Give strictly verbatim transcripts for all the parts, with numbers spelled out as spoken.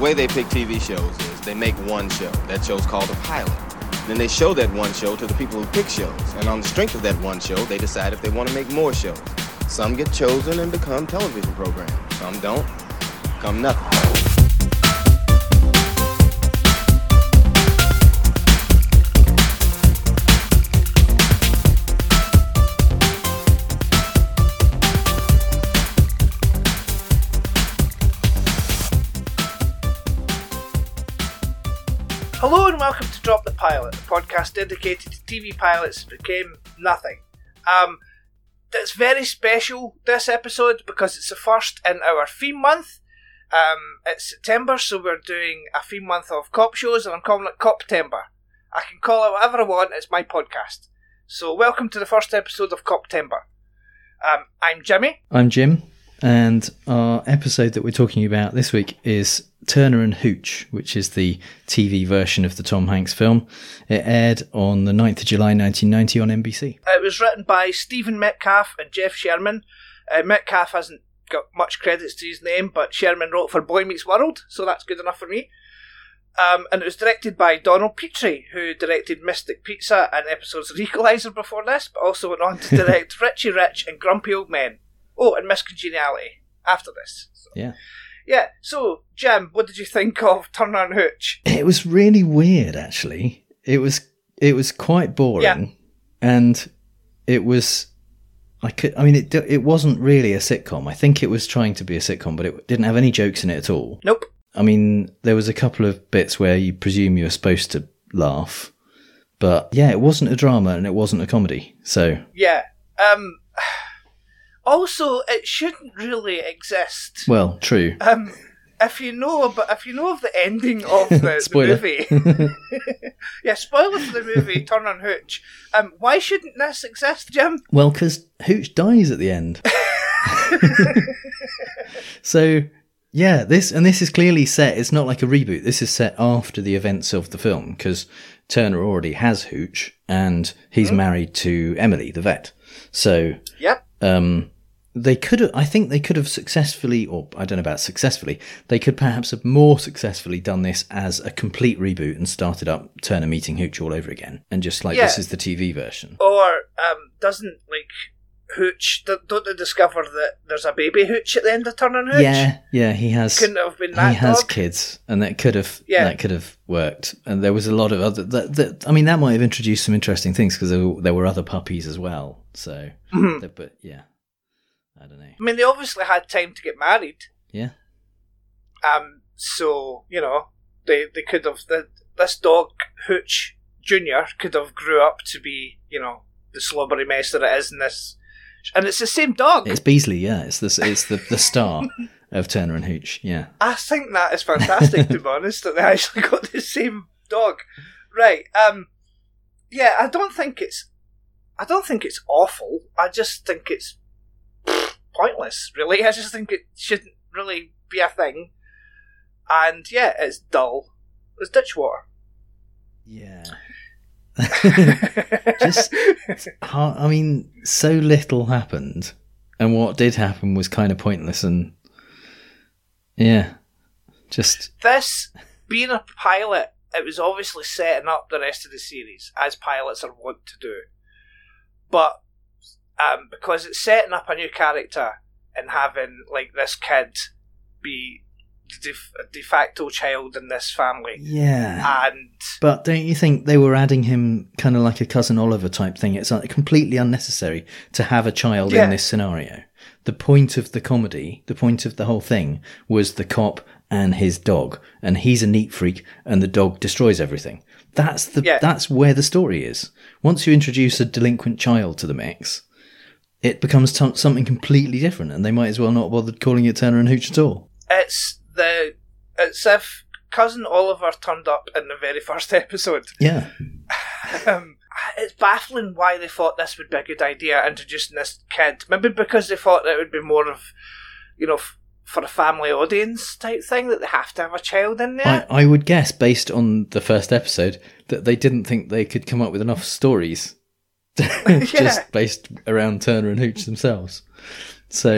way they pick T V shows is they make one show. That show's called a pilot. Then they show that one show to the people who pick shows. And on the strength of that one show, they decide if they want to make more shows. Some get chosen and become television programs. Some don't. Become nothing. Hello and welcome to Drop the Pilot, a podcast dedicated to T V pilots that became nothing. Um, it's very special, this episode, because it's the first in our theme month. Um, it's September, so we're doing a theme month of cop shows, and I'm calling it Coptember. I can call it whatever I want, it's my podcast. So welcome to the first episode of Coptember. Um, I'm Jimmy. I'm Jim, and our episode that we're talking about this week is Turner and Hooch, which is the T V version of the Tom Hanks film. It aired on the ninth of July nineteen ninety on N B C. It was written by Stephen Metcalf and Jeff Sherman. Uh, Metcalf hasn't got much credits to his name, but Sherman wrote for Boy Meets World, so that's good enough for me. Um, and it was directed by Donald Petrie, who directed Mystic Pizza and episodes of Equalizer before this, but also went on to direct Richie Rich and Grumpy Old Men. Oh, and Miss Congeniality after this. So. Yeah. Yeah, so, Jim, what did you think of Turner and Hooch? It was really weird, actually. It was it was quite boring, yeah. and it was. I could. I mean, it it wasn't really a sitcom. I think it was trying to be a sitcom, but it didn't have any jokes in it at all. Nope. I mean, there was a couple of bits where you presume you were supposed to laugh, but yeah, it wasn't a drama and it wasn't a comedy. So yeah. Um. Also, it shouldn't really exist. Well, true. Um, if you know, but if you know of the ending of the, the movie, yeah, spoiler for the movie Turner and Hooch. Um, why shouldn't this exist, Jim? Well, because Hooch dies at the end. So, yeah, this and this is clearly set. It's not like a reboot. This is set after the events of the film because Turner already has Hooch and he's mm. married to Emily, the vet. So, yep. Um, they could have, I think they could have successfully, or I don't know about successfully, they could perhaps have more successfully done this as a complete reboot and started up Turner meeting Hooch all over again. And just like, yeah. This is the T V version. Or, um, doesn't, like, Hooch, don't they discover that there's a baby Hooch at the end of Turner and Hooch? Yeah, yeah, he has. Couldn't have been that He has dog. kids, and that could have, yeah. that could have worked. And there was a lot of other, that, that, I mean, that might have introduced some interesting things because there, there were other puppies as well. So, mm-hmm. but yeah. I don't know. I mean, they obviously had time to get married. Yeah. Um. So, you know, they they could have... The, this dog, Hooch Junior, could have grew up to be, you know, the slobbery mess that it is in this... And it's the same dog. It's Beasley, yeah. It's the, it's the, the star of Turner and Hooch, yeah. I think that is fantastic, to be honest, that they actually got the same dog. Right. Um. Yeah, I don't think it's... I don't think it's awful. I just think it's pointless, really. I just think it shouldn't really be a thing. And yeah, it's dull. It's ditch water. Yeah. Just, I mean, so little happened, and what did happen was kind of pointless, and yeah, just... This, being a pilot, it was obviously setting up the rest of the series, as pilots are wont to do. But um, because it's setting up a new character and having like this kid be the de, de facto child in this family. Yeah. And but don't you think they were adding him kind of like a Cousin Oliver type thing? It's completely unnecessary to have a child yeah. in this scenario. The point of the comedy, the point of the whole thing was the cop and his dog, and he's a neat freak and the dog destroys everything. That's the yeah. that's where the story is. Once you introduce a delinquent child to the mix, it becomes t- something completely different, and they might as well not bother calling it Turner and Hooch at all. It's the it's if Cousin Oliver turned up in the very first episode. Yeah. um, it's baffling why they thought this would be a good idea, introducing this kid. Maybe because they thought that it would be more of, you know, f- for a family audience type thing, that they have to have a child in there. I, I would guess, based on the first episode, that they didn't think they could come up with enough stories just based around Turner and Hooch themselves. So yeah,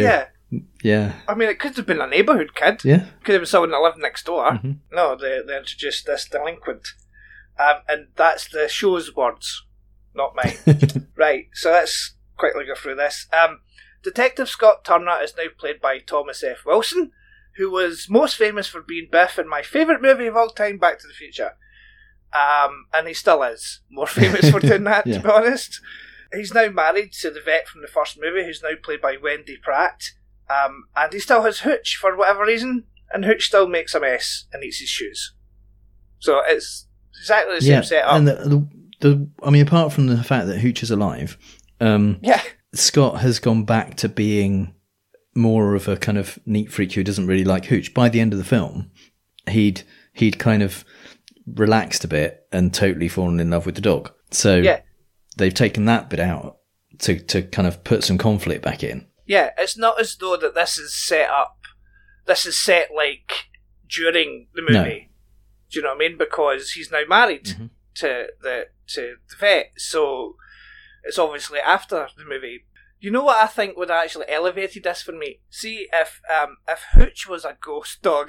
Yeah. I mean, it could have been a neighbourhood kid. Yeah. Could have been someone that lived next door. Mm-hmm. No, they, they introduced this delinquent. Um, and that's the show's words, not mine. Right, so let's quickly go through this. Um, Detective Scott Turner is now played by Thomas F. Wilson, who was most famous for being Biff in my favourite movie of all time, Back to the Future. Um, and he still is more famous for doing that, yeah. to be honest. He's now married to the vet from the first movie, who's now played by Wendy Pratt. Um, and he still has Hooch for whatever reason, and Hooch still makes a mess and eats his shoes. So it's exactly the same yeah, setup. And the, the, the, I mean, apart from the fact that Hooch is alive, um, yeah. Scott has gone back to being more of a kind of neat freak who doesn't really like Hooch. By the end of the film, he'd he'd kind of relaxed a bit and totally fallen in love with the dog. So yeah. they've taken that bit out to, to kind of put some conflict back in. Yeah, it's not as though that this is set up, this is set like during the movie. No. Do you know what I mean? Because he's now married mm-hmm. to the to the vet, so it's obviously after the movie. You know what I think would have actually elevated this for me? See, if um, if Hooch was a ghost dog.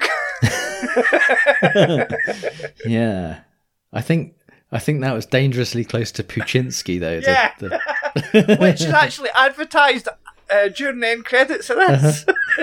Yeah. I think I think that was dangerously close to Puchinsky, though. Yeah. The, the... Which is actually advertised uh, during the end credits of this.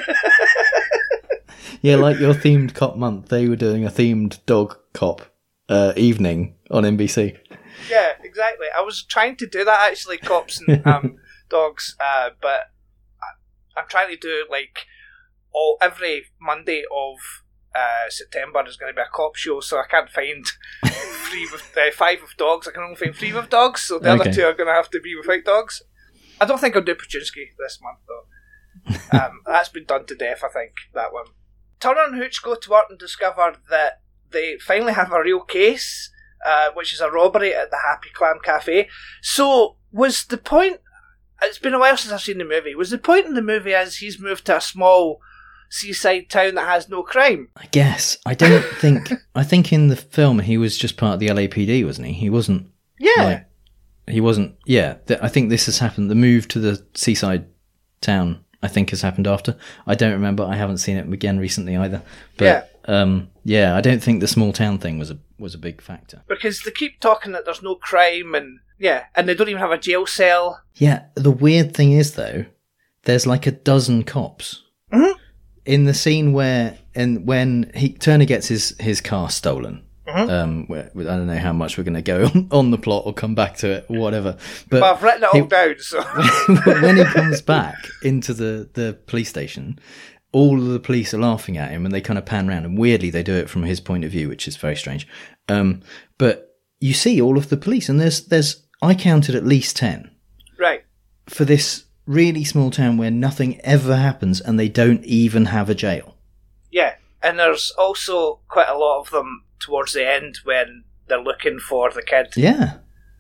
Uh-huh. Yeah, like your themed cop month, they were doing a themed dog cop uh, evening on N B C. Yeah, exactly. I was trying to do that, actually, cops and um, dogs, uh, but I, I'm trying to do, like, all every Monday of uh, September is going to be a cop show, so I can't find three with, uh, five with dogs. I can only find three with dogs, so the okay. other two are going to have to be without dogs. I don't think I'll do Puchinsky this month, though. um, that's been done to death, I think, that one. Turner and Hooch go to work and discover that they finally have a real case, uh, which is a robbery at the Happy Clam Cafe. So, was the point... It's been a while since I've seen the movie. Was the point in the movie as he's moved to a small seaside town that has no crime? I guess. I don't think... I think in the film he was just part of the L A P D, wasn't he? He wasn't... Yeah. Like, he wasn't... Yeah. Th- I think this has happened. The move to the seaside town... I think has happened after. I don't remember. I haven't seen it again recently either. But yeah, um, yeah I don't think the small town thing was a was a big factor. Because they keep talking that there's no crime and yeah, and they don't even have a jail cell. Yeah, the weird thing is though, there's like a dozen cops mm-hmm. in the scene where and when he Turner gets his, his car stolen. Mm-hmm. Um, where, I don't know how much we're going to go on, on the plot or come back to it or whatever. But well, I've written it all he, down. So when he comes back into the, the police station, all of the police are laughing at him and they kind of pan around. And weirdly, they do it from his point of view, which is very strange. Um, but you see all of the police, and there's there's I counted at least ten. Right. For this really small town where nothing ever happens, and they don't even have a jail. Yeah, and there's also quite a lot of them towards the end when they're looking for the kid. Yeah.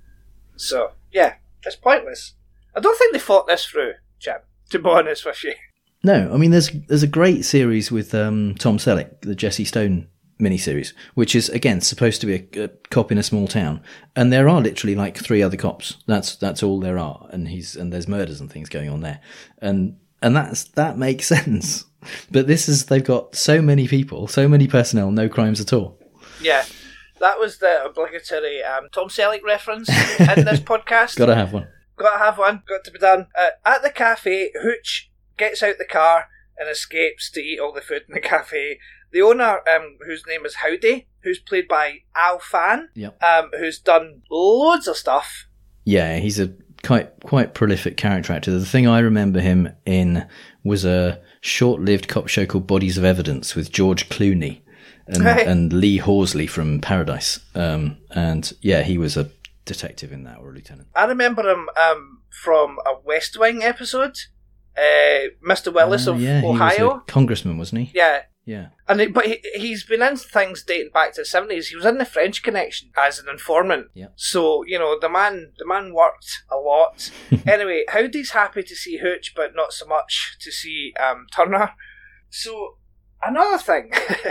So, yeah, it's pointless. I don't think they thought this through, chap, to be honest with you. No, I mean, there's there's a great series with um, Tom Selleck, the Jesse Stone miniseries, which is, again, supposed to be a, a cop in a small town. And there are literally like three other cops. That's that's all there are. And he's and there's murders and things going on there. And and that's that makes sense. But this is, they've got so many people, so many personnel, no crimes at all. Yeah, that was the obligatory um, Tom Selleck reference in this podcast. Gotta have one. Gotta have one. Got to be done. Uh, at the cafe, Hooch gets out the car and escapes to eat all the food in the cafe. The owner, um, whose name is Howdy, who's played by Al Fan, yep. um, who's done loads of stuff. Yeah, he's a quite quite prolific character actor. The thing I remember him in was a short-lived cop show called Bodies of Evidence with George Clooney. And, right. and Lee Horsley from Paradise. Um, and yeah, he was a detective in that, or a lieutenant. I remember him um, from a West Wing episode, uh, Mister Willis uh, of yeah, Ohio. He was a congressman, wasn't he? Yeah. Yeah. And it, But he, he's been in things dating back to the seventies. He was in The French Connection as an informant. Yeah. So, you know, the man the man worked a lot. Anyway, Howdy's happy to see Hooch, but not so much to see um, Turner. So... Another thing,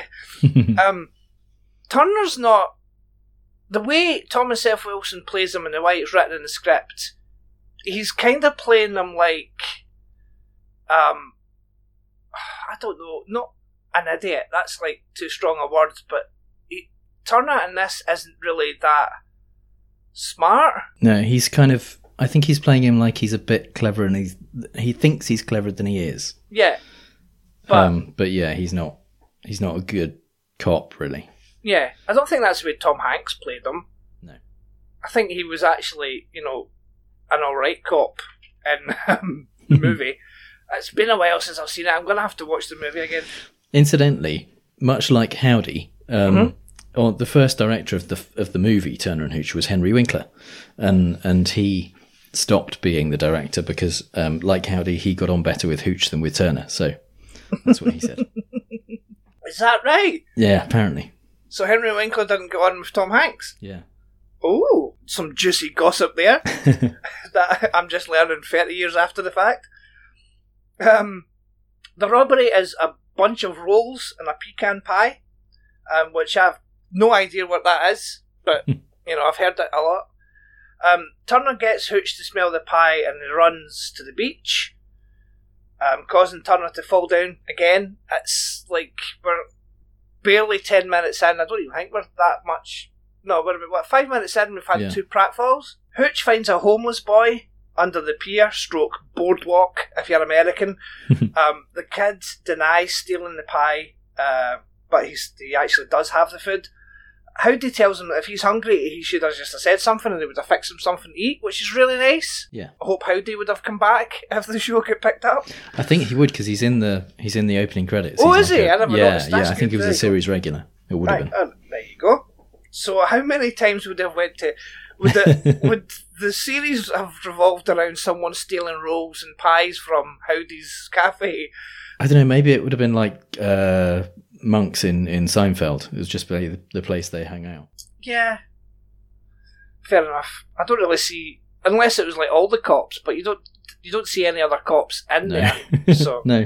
um, Turner's not... The way Thomas F. Wilson plays him and the way it's written in the script, he's kind of playing them like... Um, I don't know, not an idiot, that's like too strong a word, but he, Turner in this isn't really that smart. No, he's kind of, I think he's playing him like he's a bit clever, and he's he thinks he's cleverer than he is. Yeah. But, um, but yeah, he's not, he's not a good cop, really. Yeah, I don't think that's the way Tom Hanks played him. No. I think he was actually, you know, an alright cop in um, the movie. It's been a while since I've seen it. I'm going to have to watch the movie again. Incidentally, much like Howdy, um, mm-hmm. or the first director of the of the movie Turner and Hooch was Henry Winkler, and and he stopped being the director because, um, like Howdy, he got on better with Hooch than with Turner. So that's what he said. Is that right? Yeah, apparently. So Henry Winkler didn't go on with Tom Hanks? Yeah. Oh, some juicy gossip there that I'm just learning thirty years after the fact. Um, the robbery is a bunch of rolls and a pecan pie, um, which I have no idea what that is, but, you know, I've heard it a lot. Um, Turner gets Hooch to smell the pie and he runs to the beach, um, causing Turner to fall down again. It's like we're barely ten minutes in. I don't even think we're that much. No, we're about, what, five minutes in, we've had yeah. two pratfalls. Hooch finds a homeless boy under the pier, stroke boardwalk, if you're American. um, the kid denies stealing the pie, uh, but he's, he actually does have the food. Howdy tells him that if he's hungry, he should have just said something and they would have fixed him something to eat, which is really nice. Yeah. I hope Howdy would have come back if the show got picked up. I think he would, because he's in the he's in the opening credits. Oh, he's is he? Like a, I never yeah, noticed. yeah. That's I think good. he was a series regular. It would right. have been. Oh, there you go. So, how many times would they have went to? Would the would the series have revolved around someone stealing rolls and pies from Howdy's cafe? I don't know. Maybe it would have been like uh, monks in, in Seinfeld. It was just the, the place they hang out. Yeah, fair enough. I don't really see, unless it was like all the cops, but you don't you don't see any other cops in no. there. So no.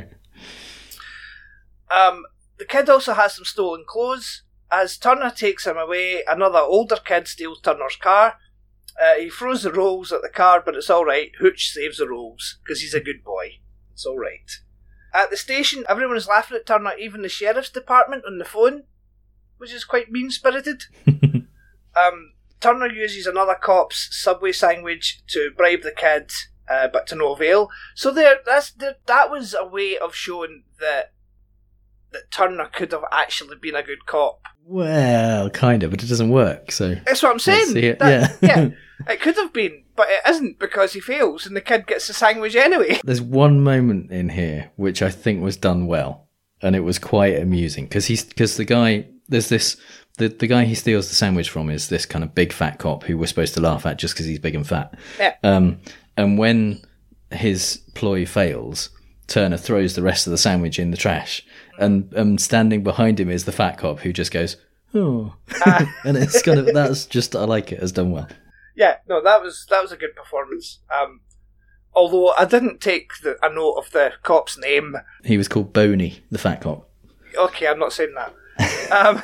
Um, the kid also has some stolen clothes. As Turner takes him away, another older kid steals Turner's car. Uh, he throws the rolls at the car, but it's alright. Hooch saves the rolls, because he's a good boy. It's alright. At the station, everyone is laughing at Turner, even the sheriff's department on the phone, which is quite mean-spirited. um, Turner uses another cop's Subway sandwich to bribe the kid, uh, but to no avail. So there, that's there, that was a way of showing that that Turner could have actually been a good cop. Well, kind of, but it doesn't work, so... That's what I'm saying. It. That, yeah. yeah, it could have been, but it isn't because he fails and the kid gets the sandwich anyway. There's one moment in here which I think was done well, and it was quite amusing, because he's because the guy... There's this... The, the guy he steals the sandwich from is this kind of big fat cop who we're supposed to laugh at just because he's big and fat. Yeah. Um, and when his ploy fails, Turner throws the rest of the sandwich in the trash, and um, standing behind him is the fat cop who just goes, oh. Uh. And it's kind of, that's just, I like it, as done well. Yeah, no, that was that was a good performance. Um, although I didn't take the, a note of the cop's name. He was called Boney, the fat cop. Okay, I'm not saying that. um,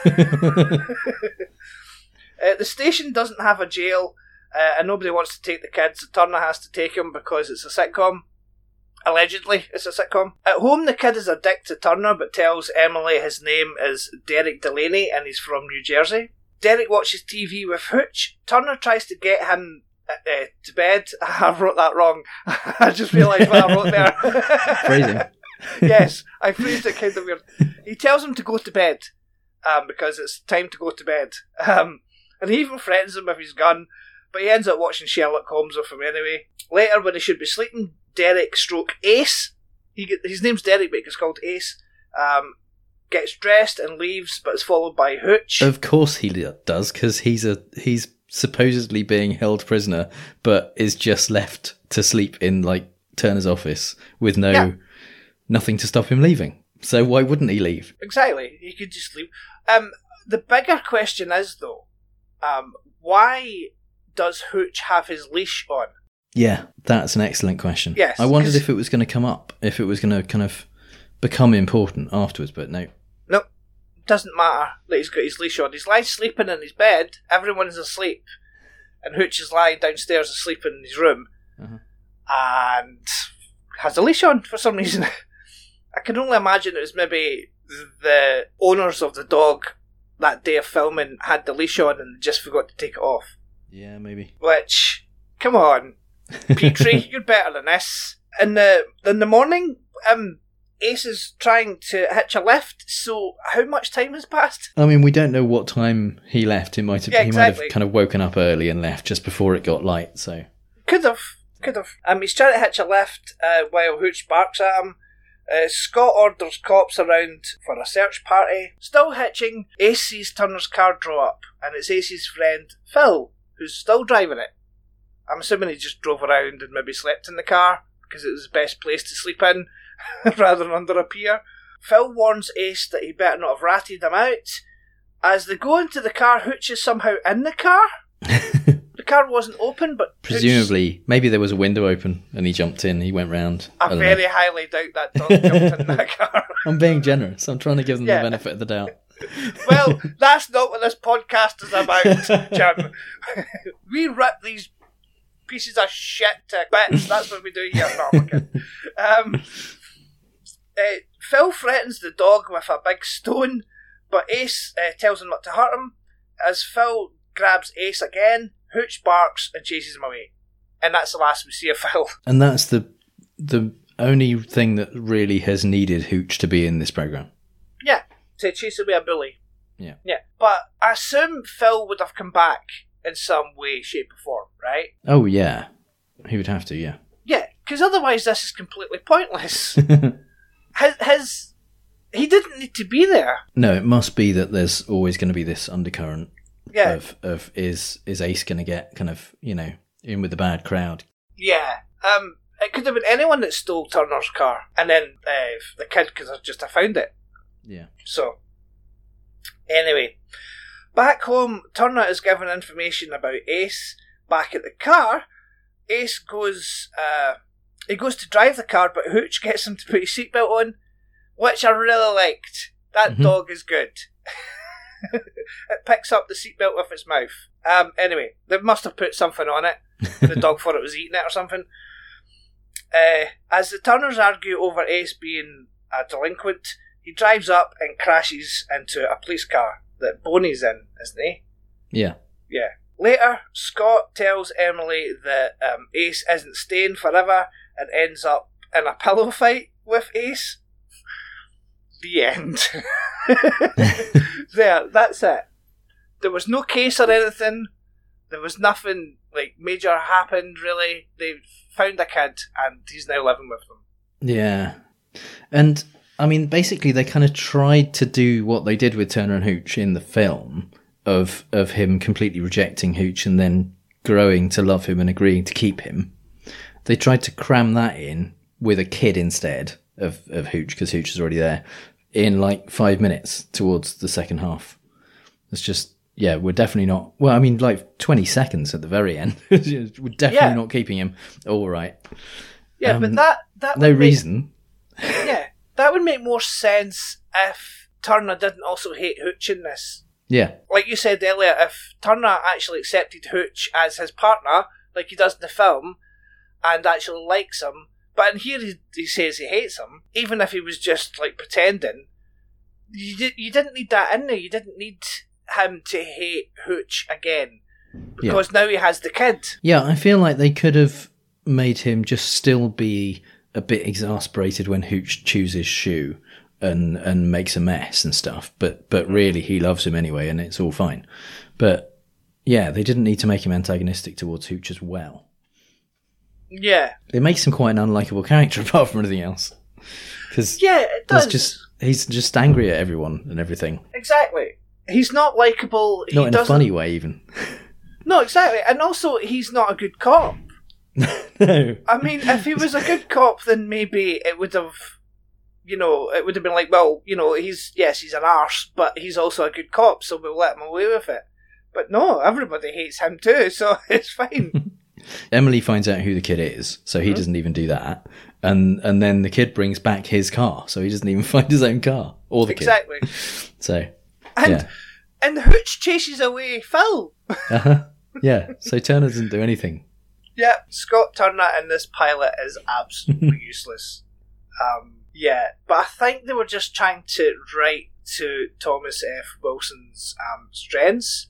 uh, the station doesn't have a jail, uh, and nobody wants to take the kids, so Turner has to take him because it's a sitcom. Allegedly, it's a sitcom. At home, the kid is a dick to Turner, but tells Emily his name is Derek Delaney and he's from New Jersey. Derek watches T V with Hooch. Turner tries to get him uh, uh, to bed. I wrote that wrong. I just realised what I wrote there. Phrasing. Yes, I phrased it kind of weird. He tells him to go to bed um, because it's time to go to bed. Um, and he even threatens him with his gun, but he ends up watching Sherlock Holmes with him anyway. Later, when he should be sleeping, Derek stroke Ace, he get, his name's Derek but he's called Ace, um, gets dressed and leaves, but is followed by Hooch. Of course he does, because he's a he's supposedly being held prisoner, but is just left to sleep in like Turner's office with no yeah. nothing to stop him leaving. So why wouldn't he leave? Exactly, he could just leave. Um, the bigger question is though, um, why does Hooch have his leash on? Yeah, that's an excellent question. Yes, I wondered if it was going to come up, if it was going to kind of become important afterwards, but no. No, doesn't matter that he's got his leash on. He's lying sleeping in his bed, everyone's asleep, and Hooch is lying downstairs asleep in his room, uh-huh. and has a leash on for some reason. I can only imagine it was maybe the owners of the dog that day of filming had the leash on and just forgot to take it off. Yeah, maybe. Which, come on, Petrie, you're better than this. In the in the morning, um, Ace is trying to hitch a lift. So, how much time has passed? I mean, we don't know what time he left. It might have. Yeah, he exactly. might have kind of woken up early and left just before it got light. So could have, could have. Um, he's trying to hitch a lift uh, while Hooch barks at him. Uh, Scott orders cops around for a search party. Still hitching, Ace sees Turner's car draw up, and it's Ace's friend Phil who's still driving it. I'm assuming he just drove around and maybe slept in the car because it was the best place to sleep in rather than under a pier. Phil warns Ace that he better not have ratted him out. As they go into the car, Hooch is somehow in the car. The car wasn't open, but presumably, Hooch... maybe there was a window open and he jumped in. He went round. I, I very know. highly doubt that dog jumped in that car. I'm being generous. I'm trying to give them yeah. the benefit of the doubt. Well, that's not what this podcast is about, Jim. We rip these pieces of shit to bits. That's what we do here. No, I'm kidding. Um, uh, Phil threatens the dog with a big stone, but Ace uh, tells him not to hurt him. As Phil grabs Ace again, Hooch barks and chases him away. And that's the last we see of Phil. And that's the the only thing that really has needed Hooch to be in this programme. Yeah, to chase away a bully. Yeah. Yeah. But I assume Phil would have come back in some way, shape or form, right? Oh, yeah. He would have to, yeah. Yeah, because otherwise this is completely pointless. his, his... He didn't need to be there. No, it must be that there's always going to be this undercurrent yeah. of, of is, is Ace going to get kind of, you know, in with the bad crowd. Yeah. Um, it could have been anyone that stole Turner's car, and then uh, the kid could have just have found it. Yeah. So, anyway, back home, Turner is given information about Ace. Back at the car, Ace goes, uh, he goes to drive the car, but Hooch gets him to put his seatbelt on, which I really liked. That mm-hmm. dog is good. It picks up the seatbelt with its mouth. Um, anyway, they must have put something on it. The dog thought it was eating it or something. Uh, as the Turners argue over Ace being a delinquent, he drives up and crashes into a police car that Boney's in, isn't he? Yeah. Yeah. Later, Scott tells Emily that um, Ace isn't staying forever and ends up in a pillow fight with Ace. The end. There, that's it. There was no case or anything. There was nothing like major happened, really. They found a kid and he's now living with them. Yeah. And, I mean, basically they kind of tried to do what they did with Turner and Hooch in the film of of him completely rejecting Hooch and then growing to love him and agreeing to keep him. They tried to cram that in with a kid instead of, of Hooch, because Hooch is already there, in like five minutes towards the second half. It's just, yeah, we're definitely not, well, I mean, like twenty seconds at the very end. We're definitely yeah. not keeping him. All right. Yeah, um, but that... that no would reason. Make, yeah, that would make more sense if Turner didn't also hate Hooch in this. Yeah. Like you said earlier, if Turner actually accepted Hooch as his partner, like he does in the film, and actually likes him, but in here he, he says he hates him, even if he was just like pretending, you, did, you didn't need that in there. You didn't need him to hate Hooch again, because yeah. now he has the kid. Yeah, I feel like they could have made him just still be a bit exasperated when Hooch chews his shoe and and makes a mess and stuff, but but really he loves him anyway and it's all fine. But yeah, they didn't need to make him antagonistic towards Hooch as well. Yeah. It makes him quite an unlikable character apart from anything else. Cause yeah, it does. Just, he's just angry at everyone and everything. Exactly. He's not likeable. Not he in doesn't... a funny way even. No, exactly. And also, he's not a good cop. No. I mean, if he was a good cop, then maybe it would have... You know, it would have been like, well, you know, he's, yes, he's an arse, but he's also a good cop, so we'll let him away with it. But no, everybody hates him too, so it's fine. Emily finds out who the kid is, so he mm-hmm. doesn't even do that. And and then the kid brings back his car, so he doesn't even find his own car. Or the exactly. kid. So, and, yeah. And Hooch chases away Phil. uh-huh. Yeah, so Turner doesn't do anything. Yeah, Scott Turner in this pilot is absolutely useless. Um... Yeah, but I think they were just trying to write to Thomas F. Wilson's um, strengths,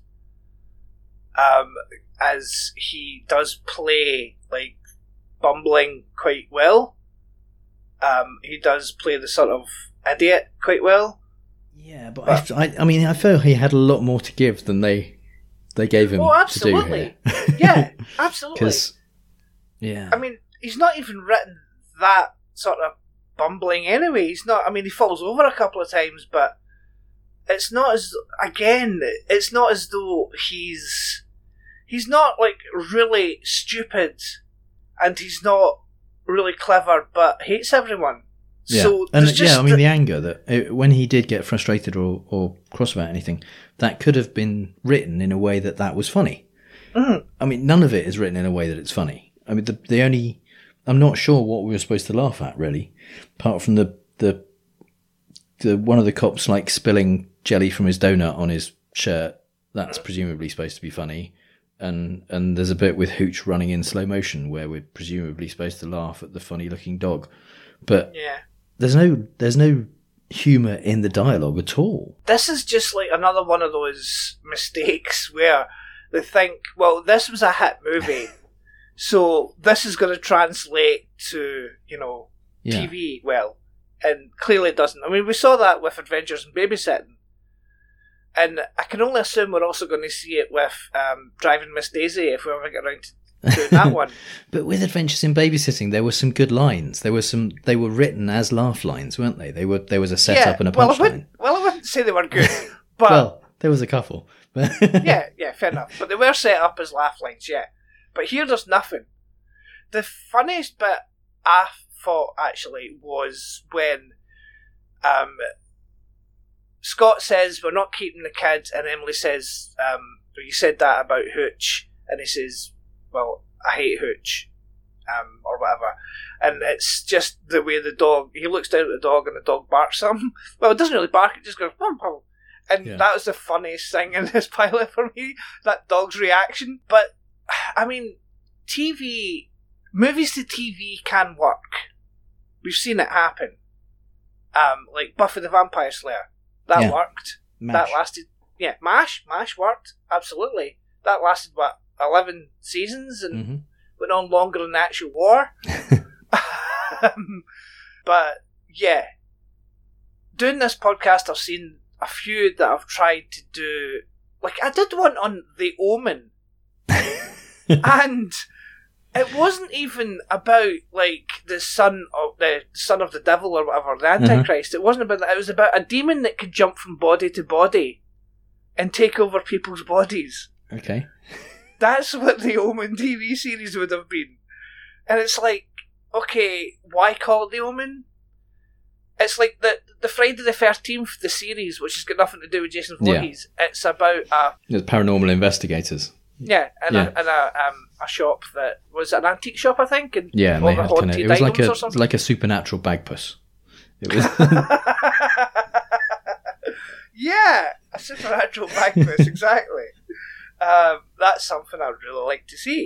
um, as he does play like bumbling quite well. Um, he does play the sort of idiot quite well. Yeah, but, but I, I, I mean, I feel he had a lot more to give than they they gave him oh, absolutely. to do here. Yeah, absolutely. Yeah, I mean, he's not even written that sort of bumbling anyway. He's not. I mean, he falls over a couple of times, but it's not as again. It's not as though he's he's not like really stupid, and he's not really clever, but hates everyone. Yeah, so and just yeah, I mean the, the anger that it, when he did get frustrated or, or cross about anything, that could have been written in a way that that was funny. Mm. I mean, none of it is written in a way that it's funny. I mean, the the only I'm not sure what we were supposed to laugh at really, apart from the the the one of the cops like spilling jelly from his donut on his shirt. That's presumably supposed to be funny. And and there's a bit with Hooch running in slow motion where we're presumably supposed to laugh at the funny looking dog. But yeah. there's no there's no humour in the dialogue at all. This is just like another one of those mistakes where they think, well, this was a hit movie, so this is going to translate to, you know, Yeah. T V well. And clearly it doesn't. I mean, we saw that with Adventures in Babysitting. And I can only assume we're also going to see it with um, Driving Miss Daisy if we ever get around to doing that one. But with Adventures in Babysitting, there were some good lines. There were some. They were written as laugh lines, weren't they? They were. There was a setup yeah, and a well, I punchline. wouldn't, well, I wouldn't say they were good, but well, there was a couple. yeah, yeah, fair enough. But they were set up as laugh lines, yeah. But here, there's nothing. The funniest bit I thought actually was when um, Scott says we're not keeping the kid, and Emily says, um, "You said that about Hooch," and he says, "Well, I hate Hooch," um, or whatever. And it's just the way the dog, he looks down at the dog and the dog barks at him. Well, it doesn't really bark, it just goes, "Pum, pum." And Yeah. that was the funniest thing in this pilot for me, that dog's reaction. But, I mean, T V, movies to T V can work. We've seen it happen. Um, like Buffy the Vampire Slayer. That Yeah. worked. Mash. That lasted, yeah, MASH, MASH worked, absolutely. That lasted, what, eleven seasons and Mm-hmm. went on longer than the actual war. um, but, yeah. Doing this podcast, I've seen a few that I've tried to do. Like, I did one on The Omen. And it wasn't even about, like, the son of the son of the devil or whatever, the Antichrist. Uh-huh. It wasn't about that. It was about a demon that could jump from body to body and take over people's bodies. Okay. That's what the Omen T V series would have been. And it's like, okay, why call it The Omen? It's like the the Friday the thirteenth, the series, which has got nothing to do with Jason Voorhees. Yeah. It's about a... There's paranormal investigators. Yeah, and, yeah. A, and a, um, a shop that... Was it an antique shop, I think? And yeah, and all they the had kind of... It was like a, like a supernatural bagpuss. It was... yeah, a supernatural bagpuss, exactly. Um, that's something I'd really like to see.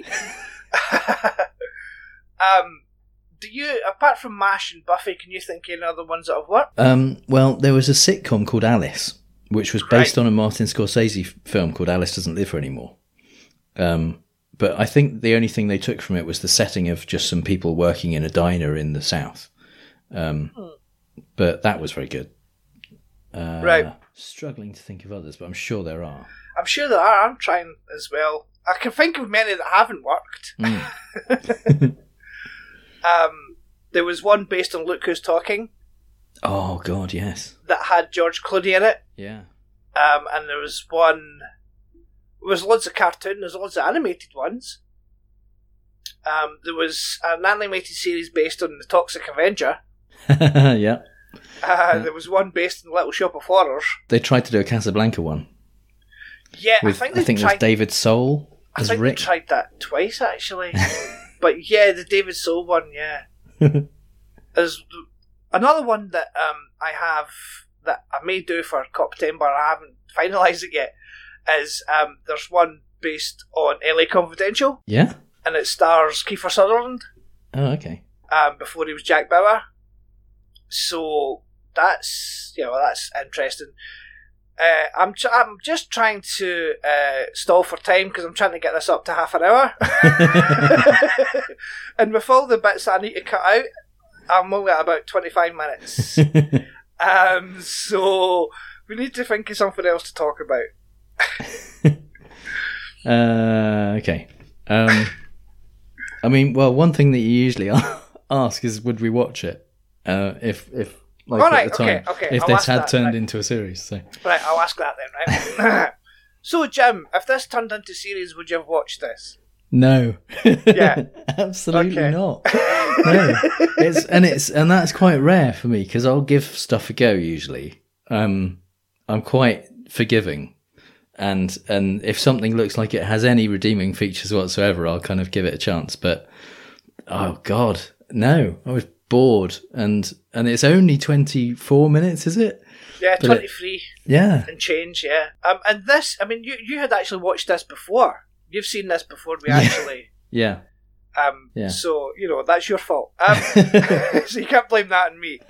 um, do you, apart from MASH and Buffy, can you think of any other ones that have worked? Um, well, there was a sitcom called Alice, which was based right. on a Martin Scorsese f- film called Alice Doesn't Live Here Anymore. Um, but I think the only thing they took from it was the setting of just some people working in a diner in the South. Um, hmm. But that was very good. Uh, right. Struggling to think of others, but I'm sure there are. I'm sure there are. I'm trying as well. I can think of many that haven't worked. Mm. um, there was one based on Look Who's Talking. Oh, God, yes. That had George Clooney in it. Yeah. Um, and there was one... There was loads of cartoon. There's loads of animated ones. Um, there was an animated series based on The Toxic Avenger. yeah. Uh, yeah. There was one based on Little Shop of Horrors. They tried to do a Casablanca one. Yeah, With, I think I think tried, there's David Soul as I think Rick. They tried that twice actually, but yeah, the David Soul one, yeah. There's another one that um I have that I may do for Coptember. I haven't finalised it yet. Is um there's one based on L A Confidential. Yeah, and it stars Kiefer Sutherland. Oh, okay. Um, before he was Jack Bauer, so that's you know that's interesting. Uh, I'm tr- I'm just trying to uh, stall for time because I'm trying to get this up to half an hour, and with all the bits that I need to cut out, I'm only at about twenty-five minutes. um, so we need to think of something else to talk about. uh, okay. Um, I mean, well, one thing that you usually ask is, would we watch it? Uh, if if. Like All right, at the time, okay, okay. if I'll this ask had that, turned right. into a series. So. Right, I'll ask that then, right? So, Jim, if this turned into a series, would you have watched this? No. Yeah. Absolutely Okay. not. No. It's and it's and that's quite rare for me because I'll give stuff a go usually. Um, I'm quite forgiving. And and if something looks like it has any redeeming features whatsoever, I'll kind of give it a chance. But oh god, no. I was bored, and and it's only twenty-four minutes, is it? Yeah, But twenty-three it, yeah and change, yeah. Um, and this, I mean, you, you had actually watched this before. You've seen this before we Yeah. actually... yeah Um, Yeah. So, you know, that's your fault. Um, so you can't blame that on me.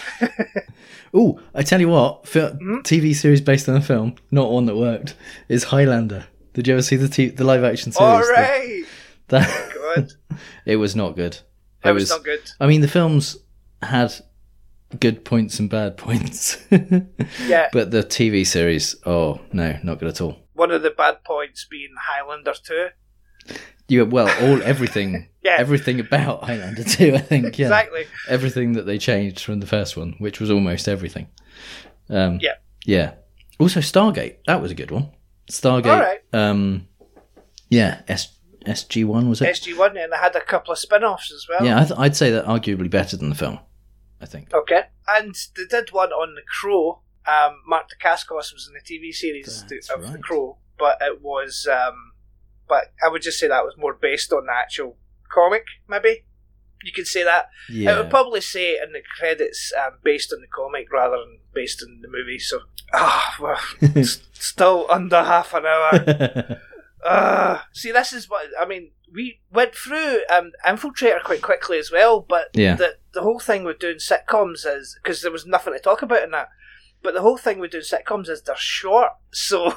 Oh, I tell you what, fi- Hmm? T V series based on a film, not one that worked, is Highlander. Did you ever see the t- the live action series? All right. That, Good. it was not good. It was not good. I mean, the films had good points and bad points. Yeah. But the T V series, oh no, not good at all. One of the bad points being Highlander two. You well, all everything, Yeah. everything about Highlander two, I think. Yeah. Exactly. Everything that they changed from the first one, which was almost everything. Um, Yeah. Yeah. Also, Stargate. That was a good one. Stargate. All right. Um, yeah. S SG one was it? S G one, and it had a couple of spin-offs as well. Yeah, I th- I'd say that arguably better than the film. I think. Okay. And they did one on The Crow. Um, Mark Dacascos was in the T V series That's of The right. Crow, but it was... Um, but I would just say that was more based on the actual comic, maybe. You could say that. Yeah. I would probably say in the credits um, based on the comic rather than based on the movie. So, ah, well, s- still under half an hour. Uh, see, this is what I mean. We went through um, Infiltrator quite quickly as well, but Yeah. the the whole thing with doing sitcoms is because there was nothing to talk about in that. But the whole thing with doing sitcoms is they're short. So,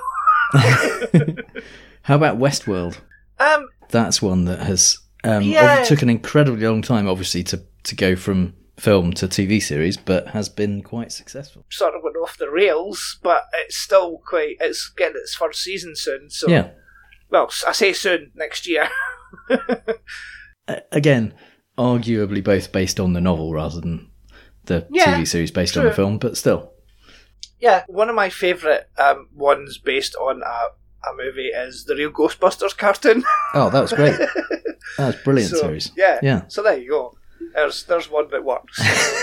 How about Westworld? um, That's one that has um, Yeah. ob- took an incredibly long time, obviously, to to go from film to T V series, but has been quite successful. sort of went off the rails, but it's still quite. It's getting its first season soon. So, Yeah. well, I say soon next year. A- Again, arguably both based on the novel rather than the Yeah, T V series based on the true. film, but still. Yeah, one of my favourite um, ones based on a, a movie is the real Ghostbusters cartoon. Oh, that was great. That was a brilliant So, series. Yeah, Yeah. So there you go. There's there's one that works.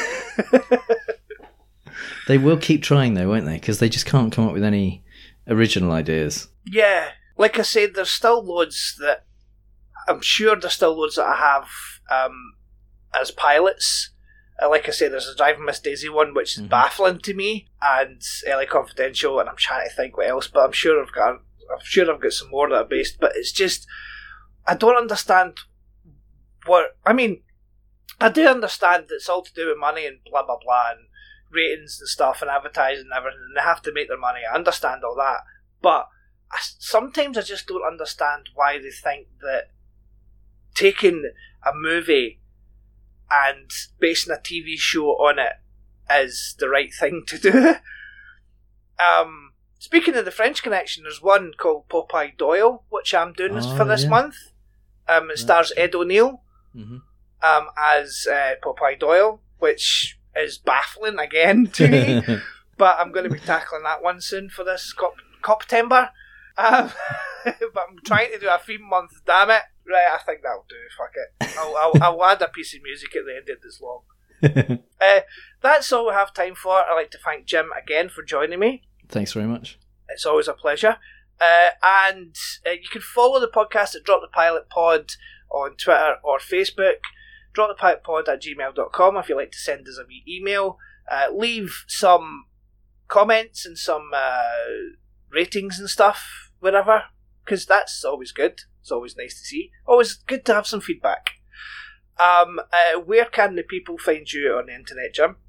They will keep trying though, won't they? Because they just can't come up with any original ideas. Yeah, like I said, there's still loads that I'm sure there's still loads that I have um, as pilots. Uh, like I said, there's a Driving Miss Daisy one which is Mhm. baffling to me, and L A Confidential, and I'm trying to think what else, but I'm sure I've got I'm sure I've got some more that are based. But it's just I don't understand what I mean. I do understand it's all to do with money and blah blah blah and ratings and stuff and advertising and everything, and they have to make their money. I understand all that, but I, sometimes I just don't understand why they think that taking a movie and basing a T V show on it is the right thing to do. um, speaking of the French Connection, there's one called Popeye Doyle, which I'm doing this Oh, for this yeah. month. Um, it stars Ed O'Neill Mm-hmm. um, as uh, Popeye Doyle, which is baffling again to me. But I'm going to be tackling that one soon for this Cop Coptember. Um, but I'm trying to do a theme month, damn it. Right, I think that'll do, fuck it. I'll, I'll, I'll add a piece of music at the end of this long. Uh, that's all we have time for. I'd like to thank Jim again for joining me. Thanks very much. It's always a pleasure. Uh, and uh, you can follow the podcast at Drop the Pilot Pod on Twitter or Facebook. Drop the pilot pod at gmail dot com if you'd like to send us a wee email. Uh, leave some comments and some uh, ratings and stuff, whatever, because that's always good. It's always nice to see. Always good to have some feedback. Um, uh, where can the people find you on the internet, Jim?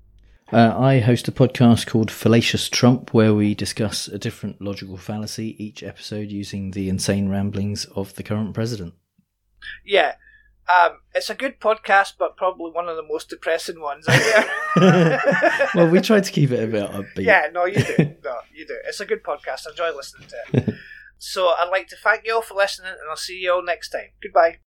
Uh, I host a podcast called Fallacious Trump, where we discuss a different logical fallacy each episode using the insane ramblings of the current president. Yeah. Um, it's a good podcast, but probably one of the most depressing ones out there. Well, we try to keep it a bit upbeat. Yeah, no, you do. No, you do. It's a good podcast. I enjoy listening to it. So I'd like to thank you all for listening, and I'll see you all next time. Goodbye.